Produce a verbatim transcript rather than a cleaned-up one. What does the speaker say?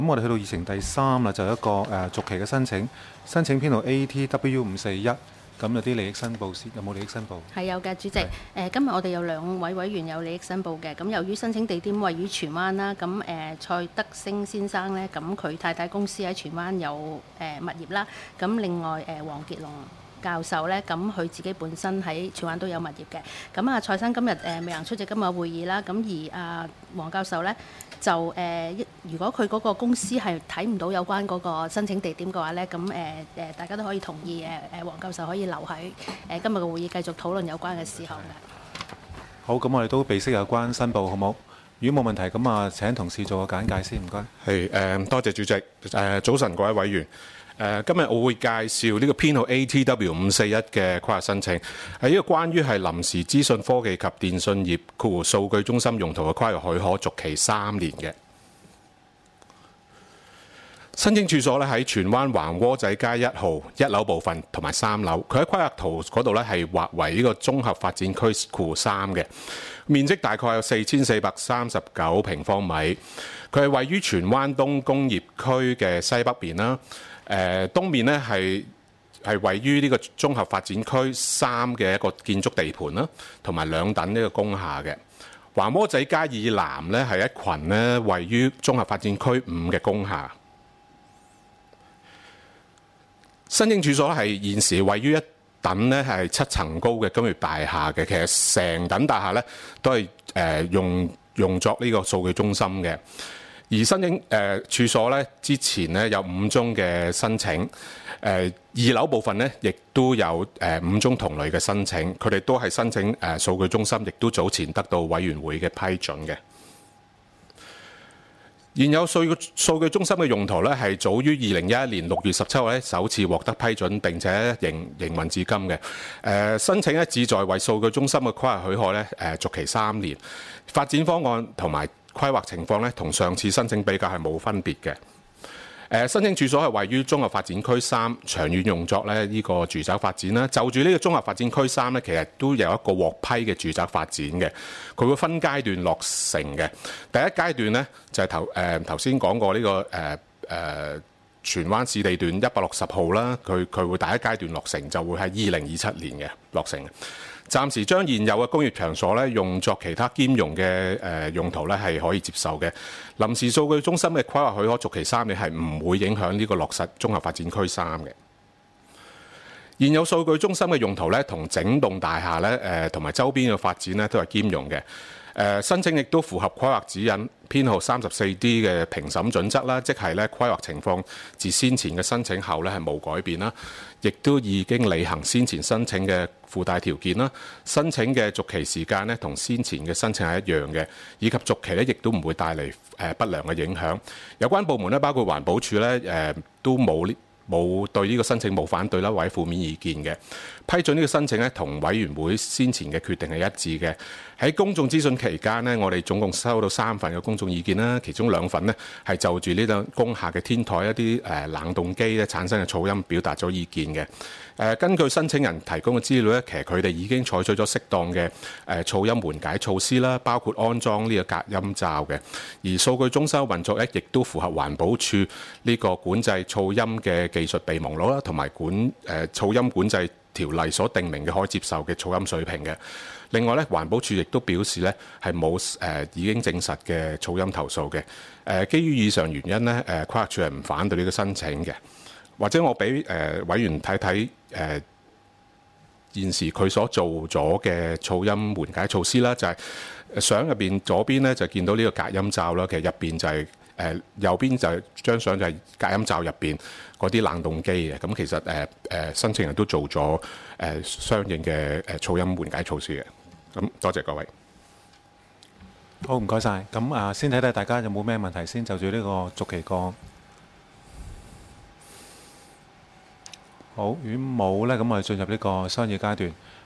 咁我哋去到議程第三啦，就一個誒、呃、續期嘅申請，申請編號 A T W 五四一，咁有啲利益申報先，有冇利益申報？ 係有嘅，主席。誒、呃，今日我哋有兩位委員有利益申報嘅。咁由於申請地點位於荃灣啦，咁誒、呃、蔡德升先生呢，咁佢太太公司喺荃灣有誒、呃、物業啦。咁另外誒黃傑龍教授呢，咁佢自己本身喺荃灣都有物業嘅。咁啊，蔡生今日誒、呃、未能出席今日會議啦。咁而啊黃教授呢，就誒、呃，如果佢嗰個公司係睇唔到有關嗰個申請地點嘅話呢，咁誒誒，大家都可以同意誒誒，黃教授可以留喺誒、呃、今日嘅會議繼續討論有關嘅事項嘅。 好，咁我哋都備悉有關申報，好冇？如果冇問題，咁啊請同事做個簡介先，唔該。 係誒、呃，多謝主席。誒、呃、早晨各位委員。誒、呃、今日我會介紹呢個編號 A T W 五四一嘅規劃申請，係一個關於係臨時資訊科技及電信業括弧數據中心用途嘅規劃許可，續期三年嘅。申請處所咧喺荃灣橫窩仔街一號一樓部分同埋三樓，佢喺規劃圖嗰度咧係劃為呢個綜合發展區括弧三嘅，面積大概有四千四百三十九平方米。佢係位於荃灣東工業區嘅西北邊啦。誒、呃、東面咧係係位於呢個綜合發展區三嘅一個建築地盤啦，同埋兩等呢個工廈嘅。橫窩仔街以南咧係一群咧位於綜合發展區五嘅工廈。申請處所係現時位於一等咧係七層高嘅工業大廈嘅，其實成等大廈咧都係誒、呃、用用作呢個數據中心嘅。而申請誒、呃、處所咧，之前咧有五宗嘅申請，誒、呃、二樓部分咧亦都有誒、呃、五宗同類嘅申請，佢哋都係申請誒、呃、數據中心，亦都早前得到委員會嘅批准嘅。現有數據數據中心嘅用途咧，係早於二零一一年六月十七號咧首次獲得批准，並且營營運至今嘅。誒、呃、申請咧旨在為數據中心嘅規劃許可咧誒、呃、續期三年，發展方案同埋規劃情況咧，同上次申請比較係冇分別嘅。誒、呃、申請處所係位於綜合發展區三，長遠用作咧呢個住宅發展啦。就住呢個綜合發展區三咧，其實都有一個獲批嘅住宅發展嘅，佢會分階段落成嘅。第一階段咧就係頭誒頭先講過呢、這個誒誒、呃呃、荃灣市地段一百六十號啦，佢佢會第一階段落成，就會喺二零二七年嘅落成。暫時將現有嘅工業場所咧用作其他兼容嘅誒用途咧係可以接受嘅。臨時數據中心嘅規劃許可續期三年係唔會影響呢個落實綜合發展區三嘅。現有數據中心嘅用途咧同整棟大廈咧誒同埋周邊嘅發展咧都係兼容嘅。誒、呃、申請亦都符合規劃指引編號三十四 D 嘅評審準則啦，即係咧規劃情況自先前嘅申請後咧係冇改變啦，亦都已經履行先前申請嘅附帶條件啦。申請嘅續期時間咧同先前嘅申請係一樣嘅，以及續期咧亦都唔會帶嚟誒不良嘅影響。有關部門咧包括環保署咧誒都冇呢。冇對呢個申請冇反對啦，或者負面意見嘅。批准呢個申請咧，同委員會先前嘅決定係一致嘅。喺公眾諮詢期間呢，我哋總共收到三份嘅公眾意見啦，其中兩份呢係就住呢個工廈嘅天台一啲誒冷凍機咧產生嘅噪音表達咗意見嘅。誒根據申請人提供嘅資料咧，其實佢哋已經採取咗適當嘅誒噪音緩解措施啦，包括安裝呢個隔音罩嘅。而數據中心運作咧，亦都符合環保署呢個管制噪音嘅技術備忘錄啦，同埋管誒、呃、噪音管制條例所定明嘅可接受嘅噪音水平嘅。另外咧，環保署亦都表示咧係冇誒已經證實嘅噪音投訴嘅。誒、呃、基於以上原因咧，誒、呃、規劃署係唔反對呢個申請嘅。或者我俾誒、呃、委員睇睇誒現時佢所做咗嘅噪音緩解措施啦，就係、是、相入邊左邊咧就見到呢個隔音罩啦，其實入邊就係、是、誒、呃、右邊就係張相就係隔音罩入邊嗰啲冷凍機嘅。咁其實誒誒、呃、申請人都做咗誒、呃、相應嘅誒噪音緩解措施嘅。咁多謝各位。 好，唔該晒。咁啊，先睇睇大家有冇咩問題先，就住呢個續期個。好，如果冇呢，咁我哋進入呢個商議階段。